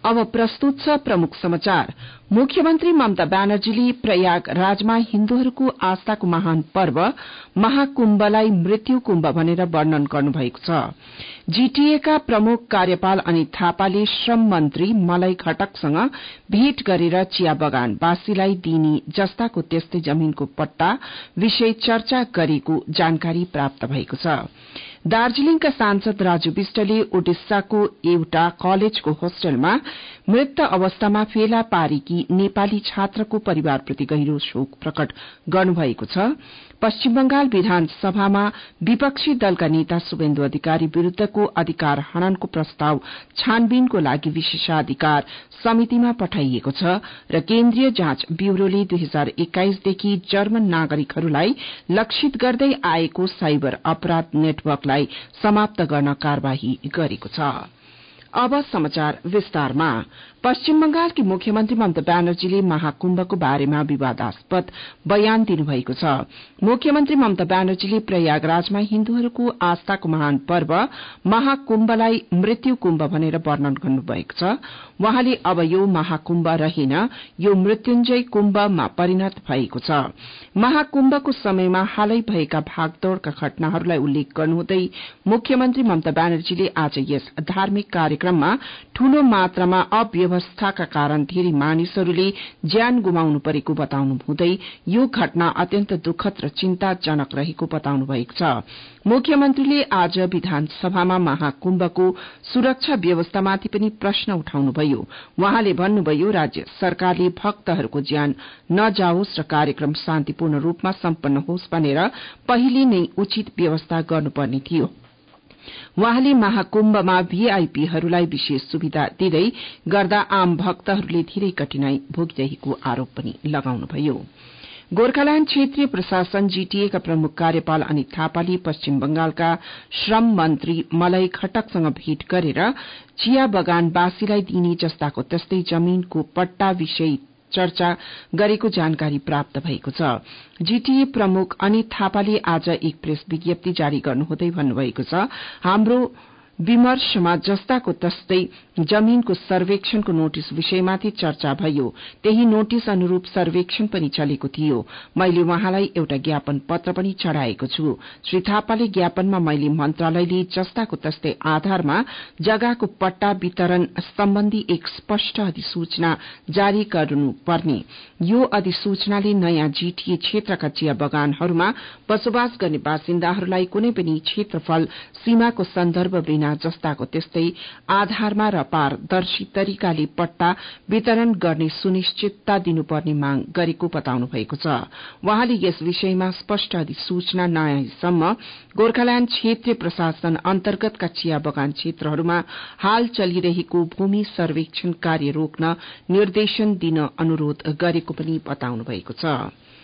अब प्रस्तुत छ प्रमुख समाचार। मुख्यमन्त्री ममता ब्यानर्जीले प्रयागराजमा हिन्दूहरूको आस्थाको महान पर्व महाकुम्भलाई मृत्यु कुम्भ भनेर वर्णन गर्नुभएको छ। जीटीएका प्रमुख कार्यपाल अनित थापाले श्रम मन्त्री मलाई घटकसँग भेट गरेर चिया बगानवासीलाई दिने जस्ताको त्यस्तै जमीनको पट्टा विषय चर्चा गरेको जानकारी प्राप्त भएको छ। दार्जीलिङका सांसद राजु विष्टले ओडिसाको एउटा कलेजको होस्टलमा मृत अवस्थामा फेला पारेकी नेपाली छात्रको परिवारप्रति गहिरो शोक प्रकट गर्नुभएको छ। पश्चिम बंगाल विधानसभामा विपक्षी दलका नेता शुभेन्दु अधिकारी विरूद्धको अधिकार हननको प्रस्ताव छानबिनको लागि विशेषाधिकार समितिमा पठाइएको छ र केन्द्रीय जाँच ब्यूरोले 2021 देखि जर्मन नागरिकहरूलाई लक्षित गर्दै आएको साइबर अपराध नेटवर्कलाई समाप्त गर्न कार्यवाही गरेको छ। अब समाचार विस्तारमा। पश्चिम बंगालकी मुख्यमन्त्री ममता ब्यानर्जीले महाकुम्भको बारेमा विवादास्पद बयान दिनुभएको छ। मुख्यमन्त्री ममता ब्यानर्जीले प्रयागराजमा हिन्दूहरूको आस्थाको महान पर्व महाकुम्भलाई मृत्यु कुम्भ भनेर वर्णन गर्नुभएको छ। उहाँले अब यो महाकुम्भ रहेन, यो मृत्युञ्जय कुम्भमा परिणत भएको छ। महाकुम्भको समयमा हालै भएका भागदौड़का घटनाहरूलाई उल्लेख गर्नुहुँदै मुख्यमन्त्री ममता ब्यानर्जीले आज यस धार्मिक कार्यक्रममा ठूलो मात्रामा अव्यवस्थाका कारण धेरै मानिसहरूले ज्यान गुमाउनु परेको बताउनु हुँदै यो घटना अत्यन्त दुःखद र चिन्ताजनक रहेको बताउनु भएको छ। मुख्यमन्त्रीले आज विधानसभामा महाकुम्भको सुरक्षा व्यवस्थामाथि पनि प्रश्न उठाउनुभयो। उहाँले भन्नुभयो राज्य सरकारले भक्तहरूको ज्यान नजाओस् र कार्यक्रम शान्तिपूर्ण रूपमा सम्पन्न होस् भनेर पहिले नै उचित व्यवस्था गर्नुपर्ने थियो। उहाँले महाकुम्भमा भीआईपीहरूलाई विशेष सुविधा दिँदै गर्दा आम भक्तहरूले धेरै कठिनाई भोगिरहेको आरोप पनि लगाउनुभयो। गोर्खाल्याण्ड क्षेत्रीय प्रशासन जीटीएका प्रमुख कार्यपाल अनित थापाले पश्चिम बंगालका श्रम मन्त्री मलाई घटकसँग भेट गरेर चिया बगानवासीलाई दिने जस्ताको त्यस्तै जमीनको पट्टा विषय चर्चा गरेको जानकारी प्राप्त भएको छ। जीटीए प्रमुख अनित थापाले आज एक प्रेस विज्ञप्ति जारी गर्नुहुँदै भन्नुभएको छ, हाम्रो विमर्शमा जस्ताको तस्तै जमीनको सर्वेक्षणको नोटिस विषयमाथि चर्चा भयो। त्यही नोटिस अनुरूप सर्वेक्षण पनि चलेको थियो। मैले उहाँलाई एउटा ज्ञापन पत्र पनि चढ़ाएको छु। श्री थापाले ज्ञापनमा मैले मन्त्रालयले जस्ताको तस्तै आधारमा जग्गाको पट्टा वितरण सम्बन्धी एक स्पष्ट अधिसूचना जारी गर्नुपर्ने, यो अधिसूचनाले नयाँ जीटीए क्षेत्रका चिया बगानहरूमा बसोबास गर्ने बासिन्दाहरूलाई कुनै पनि क्षेत्रफल सीमाको सन्दर्भ बिना जस्ताको त्यस्तै आधारमा र पारदर्शी तरिकाले पट्टा वितरण गर्ने सुनिश्चितता दिनुपर्ने माग गरेको बताउनु भएको छ। उहाँले यस विषयमा स्पष्ट अधिसूचना नआएसम्म गोर्खाल्याण्ड क्षेत्रीय प्रशासन अन्तर्गतका चिया बगान क्षेत्रहरूमा हाल चलिरहेको भूमि सर्वेक्षण कार्य रोक्न निर्देशन दिन अनुरोध गरेको पनि बताउनु भएको छ।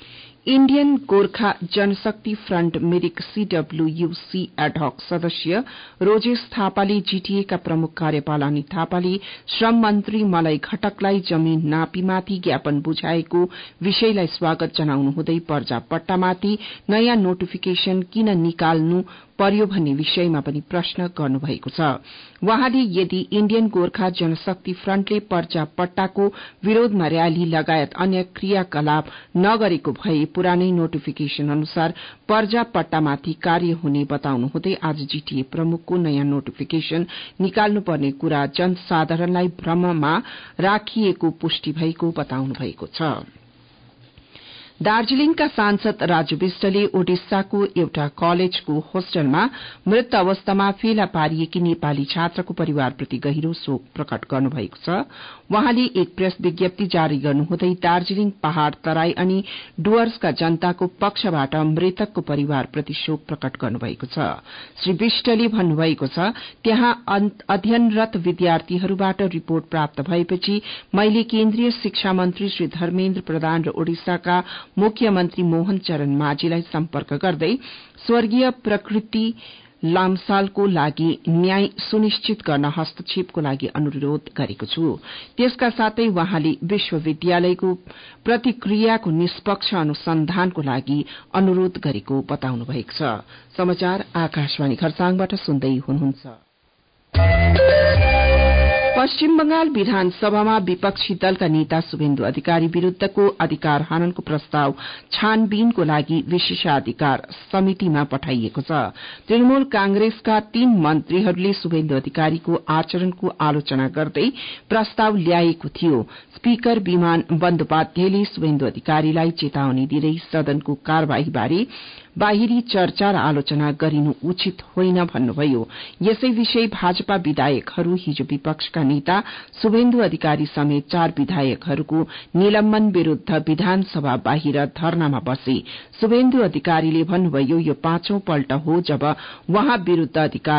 इण्डियन गोर्खा जनशक्ति फ्रन्ट मिरिक सीडब्ल्यूयूसी एडहक सदस्य रोजेश थापाले जीटीएका प्रमुख कार्यपाल अनित थापाले श्रम मन्त्री मलाई घटकलाई जमीन नापीमाथि ज्ञापन बुझाएको विषयलाई स्वागत जनाउनुहुँदै पर्जा पट्टामाथि नयाँ नोटिफिकेशन किन निकाल्नु पर्यो भन्ने विषयमा पनि प्रश्न गर्नुभएको छ। उहाँले यदि इण्डियन गोर्खा जनशक्ति फ्रन्टले पर्जा पट्टाको विरोधमा र्याली लगायत अन्य क्रियाकलाप नगरेको भए पुरानै नोटिफिकेशन अनुसार पर्जा पट्टामाथि कार्य हुने बताउनुहुँदै आज जीटीए प्रमुखको नयाँ नोटिफिकेशन निकाल्नुपर्ने कुरा जनसाधारणलाई भ्रममा राखिएको पुष्टि भएको बताउनु भएको छ। दार्जीलिङका सांसद राजु विष्टले ओडिसाको एउटा कलेजको होस्टलमा मृत अवस्थामा फेला पारिएकी नेपाली छात्रको परिवारप्रति गहिरो शोक प्रकट गर्नुभएको छ। उहाँले एक प्रेस विज्ञप्ति जारी गर्नुहुँदै दार्जीलिङ पहाड़ तराई अनि डुवर्सका जनताको पक्षबाट मृतकको परिवारप्रति शोक प्रकट गर्नुभएको छ। श्री विष्टले भन्नुभएको छ, त्यहाँ अध्ययनरत विद्यार्थीहरूबाट रिपोर्ट प्राप्त भएपछि मैले केन्द्रीय शिक्षा मन्त्री श्री धर्मेन्द्र प्रधान र ओडिसाका मुख्यमन्त्री मोहन चरण माझीलाई सम्पर्क गर्दै स्वर्गीय प्रकृति लामसालको लागि न्याय सुनिश्चित गर्न हस्तक्षेपको लागि अनुरोध गरेको छु। त्यसका साथै उहाँले विश्वविद्यालयको प्रतिक्रियाको निष्पक्ष अनुसन्धानको लागि अनुरोध गरेको बताउनु भएको छ। समाचार आकाशवाणी खरसाङबाट सुन्दै हुनुहुन्छ। पश्चिम बंगाल विधानसभामा विपक्षी दलका नेता शुभेन्दु अधिकारी विरूद्धको अधिकार हननको प्रस्ताव छानबीनको लागि विशेषाधिकार समितिमा पठाइएको छ। तृणमूल कांग्रेसका 3 मन्त्रीहरूले शुभेन्दु अधिकारीको आचरणको आलोचना गर्दै प्रस्ताव ल्याएको थियो। स्पीकर विमान बन्धोपाध्यायले शुभेन्दु अधिकारीलाई चेतावनी दिँदै सदनको कार्यवाहीबारे बाहिरी चर्चा र आलोचना गरिनु उचित होइन भन्नुभयो। यसै विषय भाजपा विधायकहरू हिजो विपक्षका नेता शुभेन्दु अधिकारी समेत 4 विधायकहरूको निलम्बन विरूद्ध विधानसभा बाहिर धरनामा बसे। शुभेन्दु अधिकारीले भन्नुभयो यो 5औं पल्ट हो जब उहाँ विरूद्ध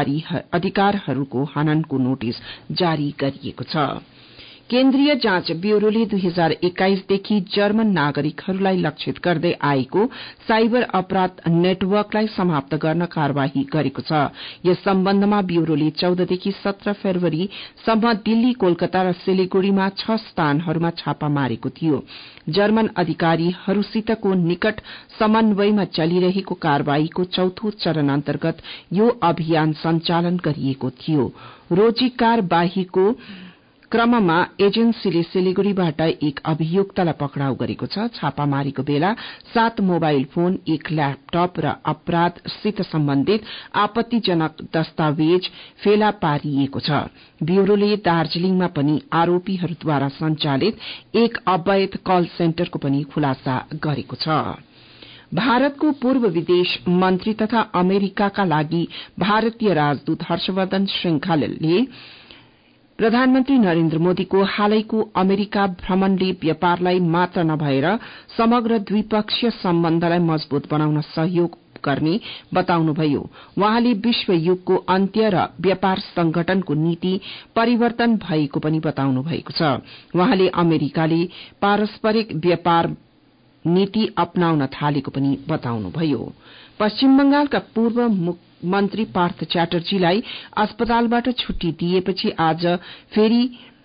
अधिकारहरूको हननको नोटिस जारी गरिएको छ। केन्द्रीय जाँच ब्यूरोले 2021 देखि जर्मन नागरिकहरूलाई लक्षित गर्दै आएको साइबर अपराध नेटवर्कलाई समाप्त गर्न कार्यवाही गरेको छ। यस सम्बन्धमा ब्यूरोले 14 देखि 17 फरवरी सम्म दिल्ली, कोलकाता र सिलीगुड़ीमा 6 स्थानहरूमा छापा मारेको थियो। जर्मन अधिकारीहरूसितको निकट समन्वयमा चलिरहेको कार्यवाहीको 4थो चरण अन्तर्गत यो अभियान सञ्चालन गरिएको थियो। रोजगारवाहीको क्रममा एजेन्सीले सिलीगुड़ीबाट एक अभियुक्तलाई पक्राउ गरेको छ। छापामारीको बेला 7 मोबाइल फोन, 1 ल्यापटप र अपराधसित सम्बन्धित आपत्तिजनक दस्तावेज फेला पारिएको छ। ब्यूरोले दार्जीलिङमा पनि आरोपीहरूद्वारा सञ्चालित एक अवैध कल सेन्टरको पनि खुलासा गरेको छ। भारतको पूर्व विदेश मन्त्री तथा अमेरिकाका लागि भारतीय राजदूत हर्षवर्धन श्रृंखलाले प्रधानमन्त्री नरेन्द्र मोदीको हालैको अमेरिका भ्रमणले व्यापारलाई मात्र नभएर समग्र द्विपक्षीय सम्बन्धलाई मजबूत बनाउन सहयोग गर्ने बताउनुभयो। उहाँले विश्व युगको अन्त्य र व्यापार संगठनको नीति परिवर्तन भएको पनि बताउनु भएको छ। उहाँले अमेरिकाले पारस्परिक व्यापार नीति अपनाउन थालेको पनि बताउनुभयो। पश्चिम बंगालका पूर्व मन्त्री पार्थ च्याटर्जीलाई अस्पतालबाट छुट्टी दिएपछि आज फेरि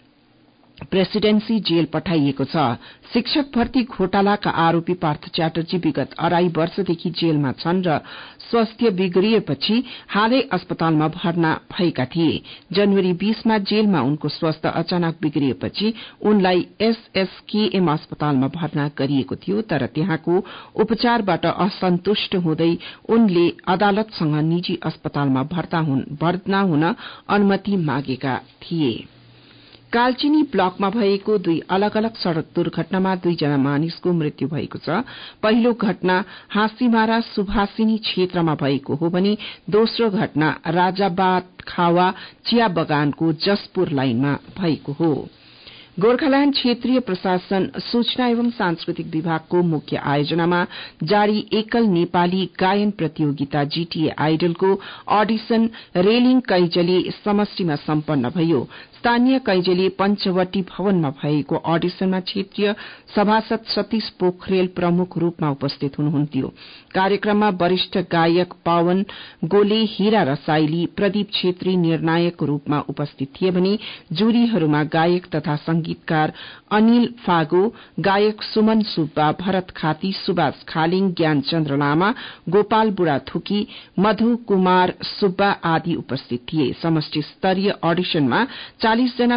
प्रेसिडेन्सी जेल पठाइएको छ। शिक्षक भर्ती घोटालाका आरोपी पार्थ च्याटर्जी विगत 2.5 वर्षदेखि जेलमा छन् र स्वास्थ्य बिग्रिएपछि हालै अस्पतालमा भर्ना भएका थिए। जनवरी 20 मा जेलमा उनको स्वास्थ्य अचानक बिग्रिएपछि उनलाई एसएसकेएम अस्पतालमा भर्ना गरिएको थियो, तर त्यहाँको उपचारबाट असन्तुष्ट हुँदै उनले अदालतसँग निजी अस्पतालमा भर्ना हुन अनुमति मागेका थिए। कालचिनी ब्लकमा भएको 2 अलग अलग सड़क दुर्घटनामा 2 जना मानिसको मृत्यु भएको छ। पहिलो घटना हाँसीमारा सुभाषिनी क्षेत्रमा भएको हो भने दोस्रो घटना राजाबाद खावा चिया बगानको जसपुर लाइनमा भएको हो। गोर्खाल्याण्ड क्षेत्रीय प्रशासन सूचना एवं सांस्कृतिक विभागको मुख्य आयोजनामा जारी एकल नेपाली गायन प्रतियोगिता जीटीए आइडलको अडिशन रेलिङ कैजली समष्टिमा सम्पन्न भयो। स्थानीय कैजली पंचवटी भवनमा भएको अडिशनमा क्षेत्रीय सभासद सतीश पोखरेल प्रमुख रूपमा उपस्थित हुनुहुन्थ्यो। कार्यक्रममा वरिष्ठ गायक पवन गोले, हीरा रसाइली, प्रदीप छेत्री निर्णायकको रूपमा उपस्थित थिए भने जुरीहरूमा गायक तथा संगीतकार अनिल फागो, गायक सुमन सुब्बा, भरत खाती, सुभाष खालिङ, ज्ञान चन्द्र लामा, गोपाल बुढाथुकी, मधु कुमार सुब्बा आदि उपस्थित थिए। समष्टि स्तरीय अडिशनमा 40 जना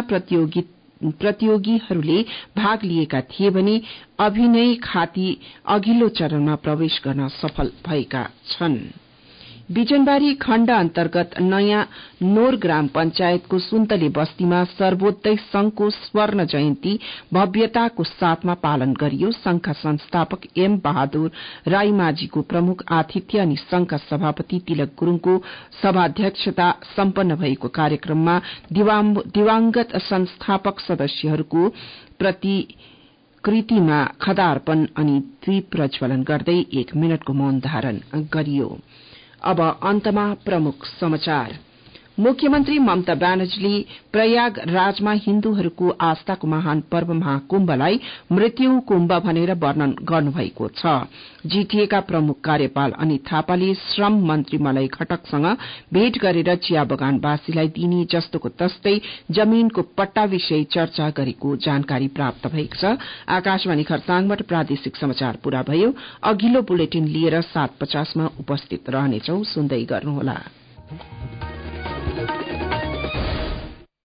प्रतियोगीहरूले भाग लिएका थिए भने अभिनय खाती अघिल्लो चरणमा प्रवेश गर्न सफल भएका छन्। बिजनबारी खण्ड अन्तर्गत नयाँ नोर ग्राम पंचायतको सुन्तले बस्तीमा सर्वोदय संघको स्वर्ण जयन्ती भव्यताको साथमा पालन गरियो। संघका संस्थापक एम बहादुर राईमाझीको प्रमुख आतिथ्य अनि संघका सभापति तिलक गुरूङको सभाध्यक्षता सम्पन्न भएको कार्यक्रममा दिवंगत संस्थापक सदस्यहरूको प्रतिकृतिमा खदार्पण अनि दीप प्रज्वलन गर्दै 1 मिनटको मौन धारण गरियो। अब अन्तमा प्रमुख समाचार। मुख्यमन्त्री ममता ब्यानर्जीले प्रयागराजमा हिन्दूहरूको आस्थाको महान पर्व महाकुम्भलाई मृत्यु कुम्भ भनेर वर्णन गर्नुभएको छ। जीटीएका प्रमुख कार्यपाल अनित थापाले श्रम मन्त्री मलय घटकसँग भेट गरेर चिया बगानवासीलाई दिने जस्तोको तस्तै जमीनको पट्टा विषय चर्चा गरेको जानकारी प्राप्त भएको छ। आकाशवाणी खरसाङबाट प्रादेशिक समाचार पूरा भयो। अघिल्लो बुलेटिन लिएर 7:50 मा उपस्थित रहनेछौ। सुन्दै गर्नुहोला।